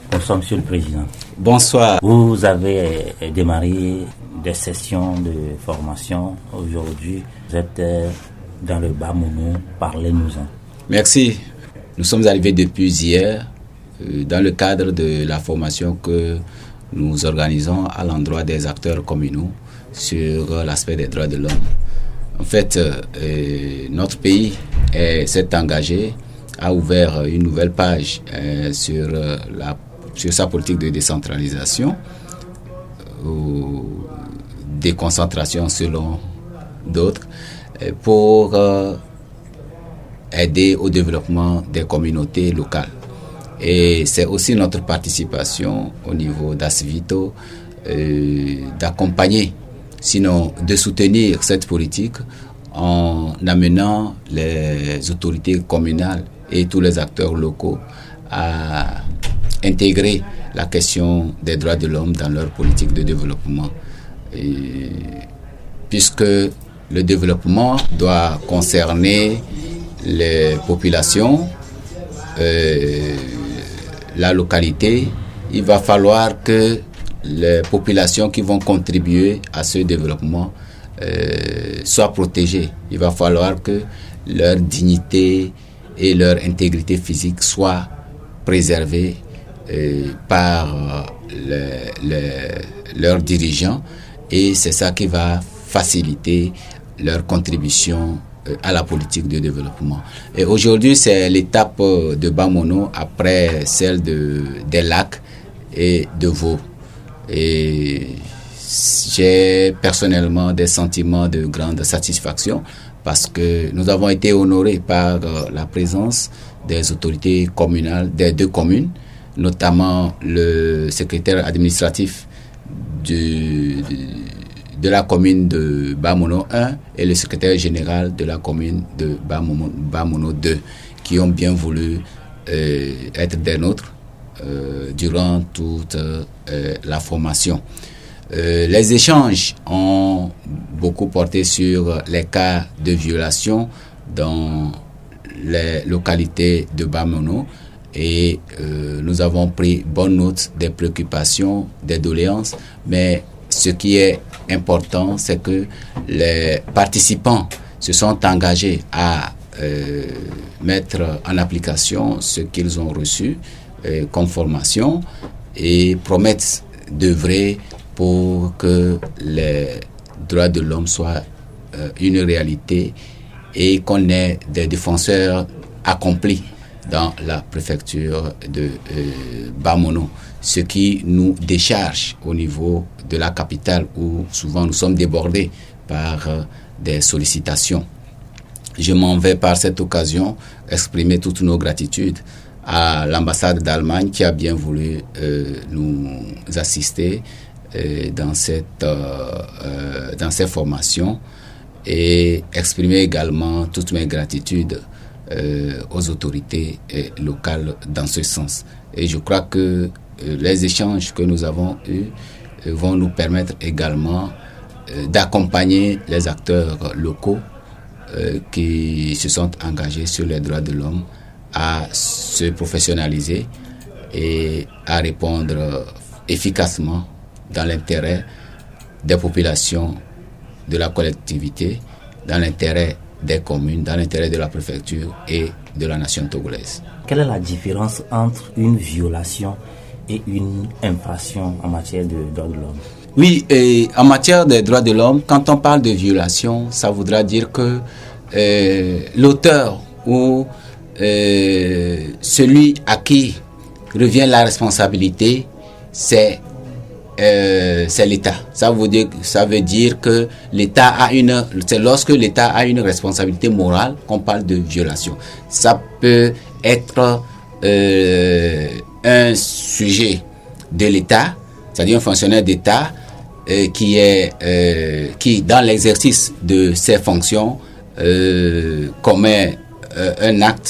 Bonsoir, Monsieur le Président. Bonsoir. Vous avez démarré des sessions de formation aujourd'hui. Vous êtes dans le Bamono. Parlez-nous-en. Merci. Nous sommes arrivés depuis hier dans le cadre de la formation que nous organisons à l'endroit des acteurs communaux sur l'aspect des droits de l'homme. En fait, notre pays s'est engagé, a ouvert une nouvelle page sur sa politique de décentralisation, déconcentration selon d'autres, pour aider au développement des communautés locales. Et c'est aussi notre participation au niveau d'Asvito d'accompagner, sinon de soutenir cette politique en amenant les autorités communales et tous les acteurs locaux à intégrer la question des droits de l'homme dans leur politique de développement. Puisque le développement doit concerner les populations, la localité, il va falloir que les populations qui vont contribuer à ce développement soient protégées. Il va falloir que leur dignité et leur intégrité physique soient préservées par leurs dirigeants, et c'est ça qui va faciliter leur contribution à la politique de développement. Et aujourd'hui, c'est l'étape de Bamono après celle des lacs et de Vaud. Et j'ai personnellement des sentiments de grande satisfaction parce que nous avons été honorés par la présence des autorités communales des deux communes, notamment le secrétaire administratif de la commune de Bamono 1 et le secrétaire général de la commune de Bamono 2, qui ont bien voulu être des nôtres durant toute la formation. Les échanges ont beaucoup porté sur les cas de violation dans les localités de Bamono, et nous avons pris bonne note des préoccupations, des doléances, mais ce qui est important, c'est que les participants se sont engagés à mettre en application ce qu'ils ont reçu comme formation et promettent d'œuvrer pour que les droits de l'homme soient une réalité et qu'on ait des défenseurs accomplis dans la préfecture de Bamono, ce qui nous décharge au niveau de la capitale où souvent nous sommes débordés par des sollicitations. Je m'en vais par cette occasion exprimer toutes nos gratitudes à l'ambassade d'Allemagne qui a bien voulu nous assister dans ces formations, et exprimer également toutes mes gratitudes aux autorités locales dans ce sens. Et je crois que les échanges que nous avons eus vont nous permettre également d'accompagner les acteurs locaux qui se sont engagés sur les droits de l'homme à se professionnaliser et à répondre efficacement dans l'intérêt des populations, de la collectivité, dans l'intérêt des communes, dans l'intérêt de la préfecture et de la nation togolaise. Quelle est la différence entre une violation et une infraction en matière de droits de l'homme? Oui, et en matière des droits de l'homme, quand on parle de violation, ça voudra dire que l'auteur ou celui à qui revient la responsabilité, c'est l'État. Ça veut dire que l'État c'est lorsque l'État a une responsabilité morale qu'on parle de violation. Ça peut être un sujet de l'État, c'est-à-dire un fonctionnaire d'État qui dans l'exercice de ses fonctions commet un acte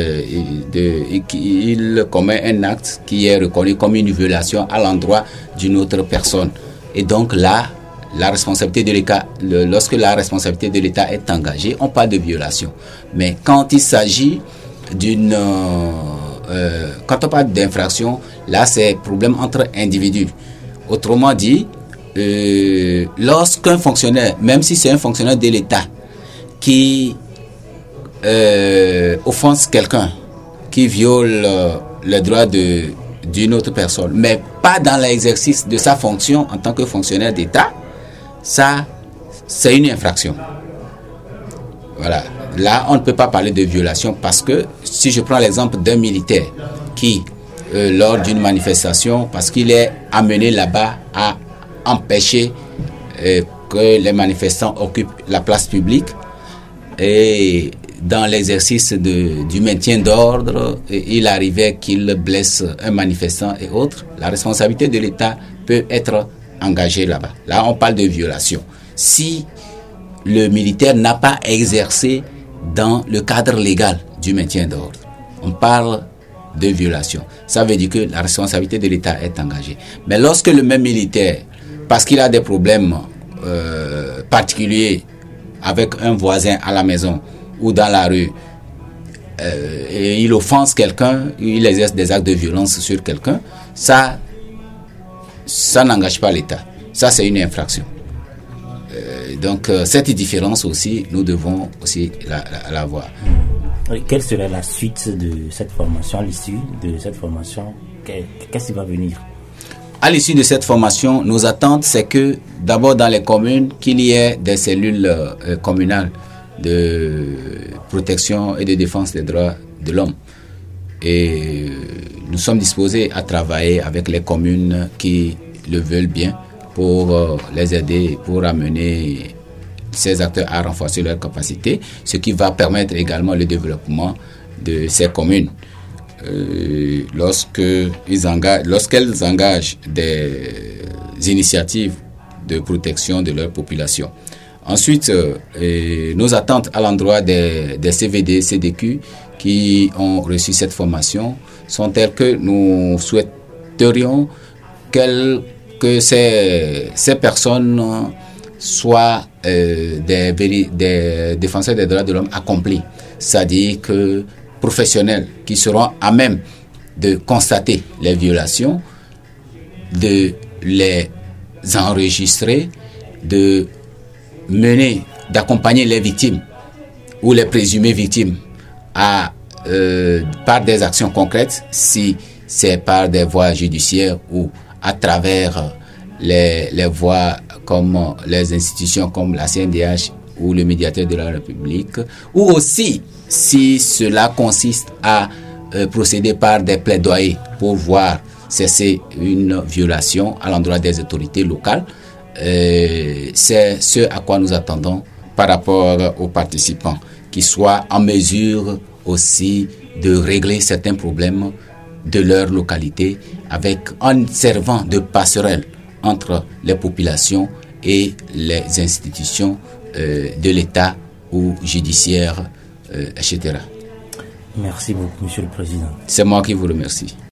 il commet un acte qui est reconnu comme une violation à l'endroit d'une autre personne. Et donc là, la responsabilité de l'État, lorsque la responsabilité de l'État est engagée, on parle de violation. Mais quand il s'agit quand on parle d'infraction, Là, c'est problème entre individus. Autrement dit, lorsqu'un fonctionnaire, même si c'est un fonctionnaire de l'État, qui offense quelqu'un, qui viole le droit d'une autre personne, mais pas dans l'exercice de sa fonction en tant que fonctionnaire d'État, ça, c'est une infraction. Voilà. Là, on ne peut pas parler de violation parce que si je prends l'exemple d'un militaire qui, lors d'une manifestation, parce qu'il est amené là-bas à empêcher que les manifestants occupent la place publique, et dans l'exercice du maintien d'ordre, il arrivait qu'il blesse un manifestant et autres, la responsabilité de l'État peut être engagée là-bas. Là, on parle de violation. Si le militaire n'a pas exercé dans le cadre légal du maintien d'ordre, on parle de violation. Ça veut dire que la responsabilité de l'État est engagée. Mais lorsque le même militaire, parce qu'il a des problèmes particuliers avec un voisin à la maison ou dans la rue, et il offense quelqu'un, il exerce des actes de violence sur quelqu'un, ça n'engage pas l'État. Ça, c'est une infraction. Donc, cette différence aussi, nous devons aussi la voir. Quelle serait la suite de cette formation, à l'issue de cette formation? Qu'est-ce qui va venir? À l'issue de cette formation, nos attentes, c'est que d'abord dans les communes, qu'il y ait des cellules communales de protection et de défense des droits de l'homme. Et nous sommes disposés à travailler avec les communes qui le veulent bien pour les aider, pour amener ces acteurs à renforcer leurs capacités, ce qui va permettre également le développement de ces communes. Lorsqu'elles engagent des initiatives de protection de leur population. Ensuite, nos attentes à l'endroit des CVD, CDQ qui ont reçu cette formation sont telles que nous souhaiterions que ces personnes soient des défenseurs des droits de l'homme accomplis, c'est-à-dire que professionnels qui seront à même de constater les violations, de les enregistrer, d'accompagner les victimes ou les présumées victimes par des actions concrètes, si c'est par des voies judiciaires ou à travers les voies comme les institutions comme la CNDH ou le médiateur de la République, ou aussi si cela consiste à procéder par des plaidoyers pour voir cesser une violation à l'endroit des autorités locales. C'est ce à quoi nous attendons par rapport aux participants, qui soient en mesure aussi de régler certains problèmes de leur localité en servant de passerelle entre les populations et les institutions de l'État ou judiciaires, etc. Merci beaucoup, Monsieur le Président. C'est moi qui vous remercie.